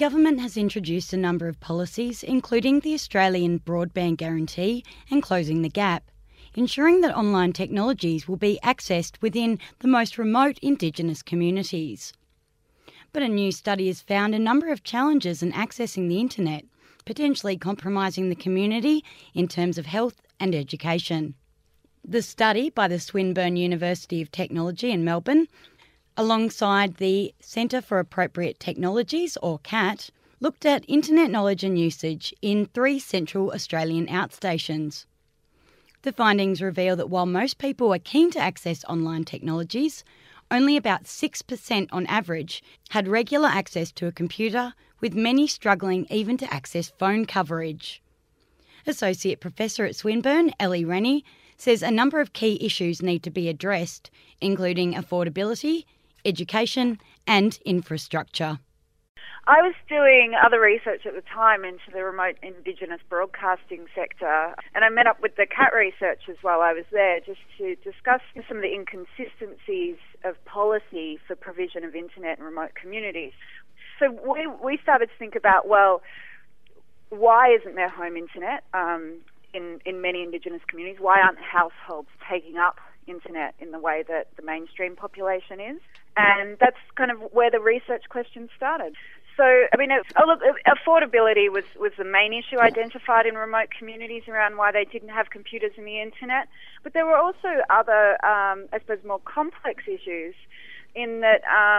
government has introduced a number of policies, including the Australian Broadband Guarantee and Closing the Gap, ensuring that online technologies will be accessed within the most remote Indigenous communities. But a new study has found a number of challenges in accessing the internet, potentially compromising the community in terms of health and education. The study by the Swinburne University of Technology in Melbourne, alongside the Centre for Appropriate Technologies, or CAT, looked at internet knowledge and usage in 3 central Australian outstations. The findings reveal that while most people are keen to access online technologies, only about 6% on average had regular access to a computer, with many struggling even to access phone coverage. Associate Professor at Swinburne, Ellie Rennie, says a number of key issues need to be addressed, including affordability, education and infrastructure. I was doing other research at the time into the remote Indigenous broadcasting sector, and I met up with the CAT researchers while I was there just to discuss some of the inconsistencies of policy for provision of internet in remote communities. So we started to think about, well, why isn't there home internet in many Indigenous communities? Why aren't households taking up internet in the way that the mainstream population is? And that's kind of where the research question started. So, I mean, affordability was the main issue identified in remote communities around why they didn't have computers and the internet. But there were also other, I suppose, more complex issues in that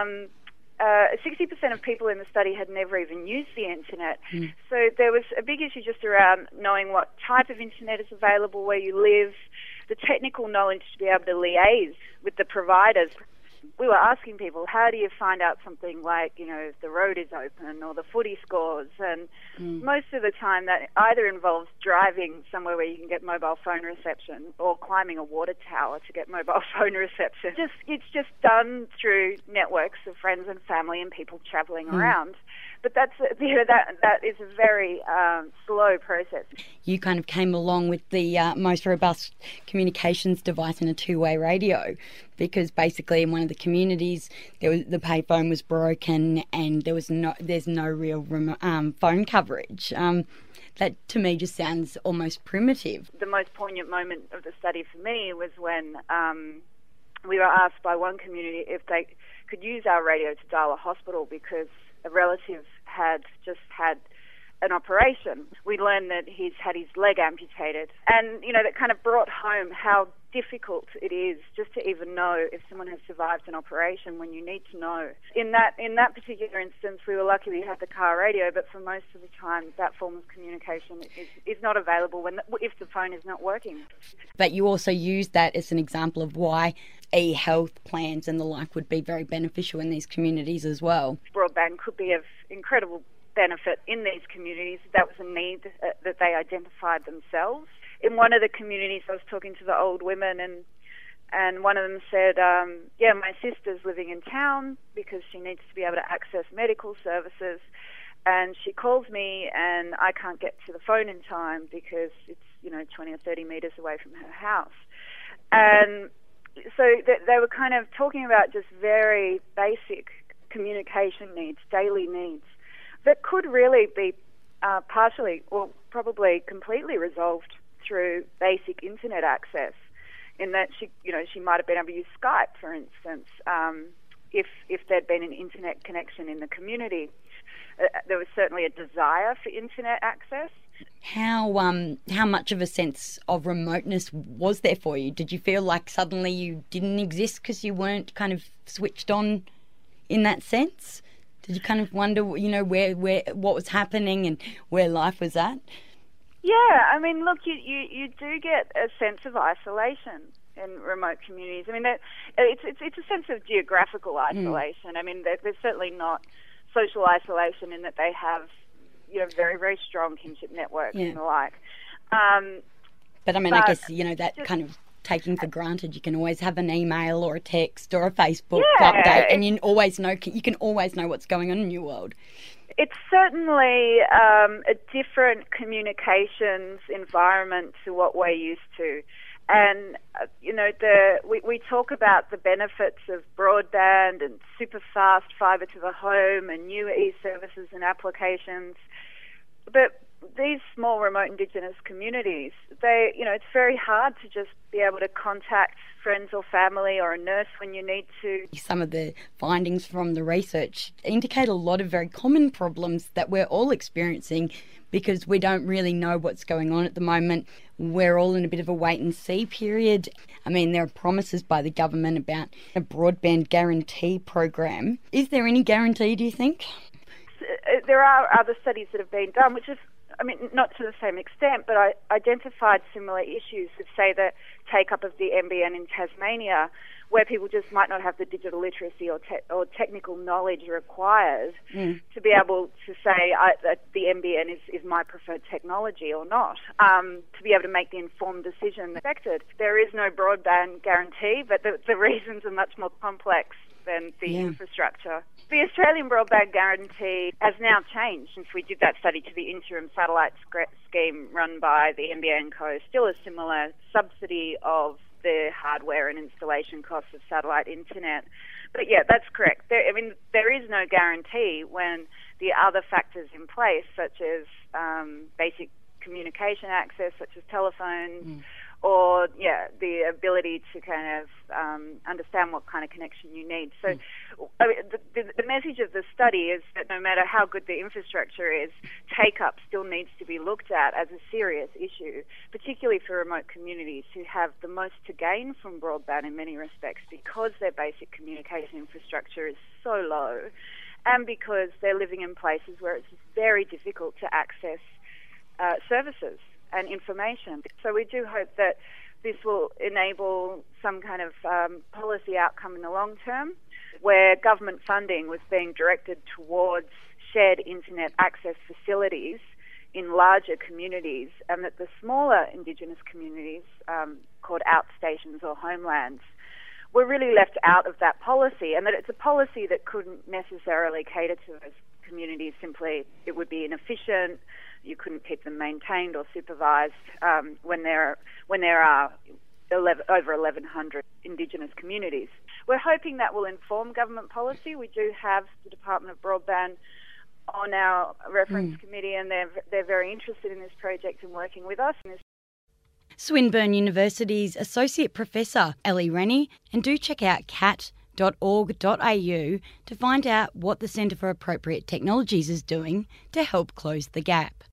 60% of people in the study had never even used the internet. So there was a big issue just around knowing what type of internet is available where you live, the technical knowledge to be able to liaise with the providers. We were asking people, how do you find out something like, if the road is open or the footy scores? And most of the time that either involves driving somewhere where you can get mobile phone reception or climbing a water tower to get mobile phone reception. It's just done through networks of friends and family and people travelling around. But that is a very slow process. You kind of came along with the most robust communications device in a two-way radio, because basically in one of the communities the payphone was broken and there's no real phone coverage. That to me just sounds almost primitive. The most poignant moment of the study for me was when we were asked by one community if they could use our radio to dial a hospital because a relative had just had an operation. We learned that he's had his leg amputated. And, that kind of brought home how difficult it is just to even know if someone has survived an operation when you need to know. In that particular instance, we were lucky we had the car radio, but for most of the time, that form of communication is not available if the phone is not working. But you also use that as an example of why e-health plans and the like would be very beneficial in these communities as well. Broadband could be of incredible benefit in these communities. That was a need that they identified themselves. In one of the communities, I was talking to the old women, and one of them said, my sister's living in town because she needs to be able to access medical services, and she calls me and I can't get to the phone in time because it's 20 or 30 metres away from her house. And so they were kind of talking about just very basic communication needs, daily needs, that could really be partially or probably completely resolved through basic internet access. In that she might have been able to use Skype, for instance, if there'd been an internet connection in the community. There was certainly a desire for internet access. How much of a sense of remoteness was there for you? Did you feel like suddenly you didn't exist because you weren't kind of switched on in that sense? Did you kind of wonder, where what was happening and where life was at? Yeah, I mean, look, you do get a sense of isolation in remote communities. I mean, it's a sense of geographical isolation. I mean, there's certainly not social isolation in that they have, very, very strong kinship networks and the like. But I guess, that kind of taking for granted, you can always have an email or a text or a Facebook update, and you can always know what's going on in your world. It's certainly a different communications environment to what we're used to. And, we talk about the benefits of broadband and super fast fibre to the home and new e-services and applications. But these small remote Indigenous communities, it's very hard to just be able to contact friends or family or a nurse when you need to. Some of the findings from the research indicate a lot of very common problems that we're all experiencing because we don't really know what's going on at the moment. We're all in a bit of a wait and see period. I mean, there are promises by the government about a broadband guarantee program. Is there any guarantee, do you think? There are other studies that have been done, which is, not to the same extent, but I identified similar issues with, say, the take-up of the NBN in Tasmania, where people just might not have the digital literacy or technical knowledge required to be able to say that the NBN is my preferred technology or not, to be able to make the informed decision affected. There is no broadband guarantee, but the reasons are much more complex than the infrastructure. The Australian Broadband Guarantee has now changed since we did that study to the interim satellite scheme run by the NBN Co. Still a similar subsidy of the hardware and installation costs of satellite internet. But yeah, that's correct. There is no guarantee when the other factors in place, such as basic communication access, such as telephones, or the ability to kind of understand what kind of connection you need. So the message of the study is that no matter how good the infrastructure is, take-up still needs to be looked at as a serious issue, particularly for remote communities who have the most to gain from broadband in many respects because their basic communication infrastructure is so low and because they're living in places where it's very difficult to access services and information. So we do hope that this will enable some kind of policy outcome in the long term where government funding was being directed towards shared internet access facilities in larger communities, and that the smaller Indigenous communities, called outstations or homelands, were really left out of that policy, and that it's a policy that couldn't necessarily cater to those communities. Simply, it would be inefficient. You couldn't keep them maintained or supervised when there are over 1,100 Indigenous communities. We're hoping that will inform government policy. We do have the Department of Broadband on our reference committee, and they're very interested in this project and working with us. Swinburne University's Associate Professor Ellie Rennie, and do check out cat.org.au to find out what the Centre for Appropriate Technologies is doing to help close the gap.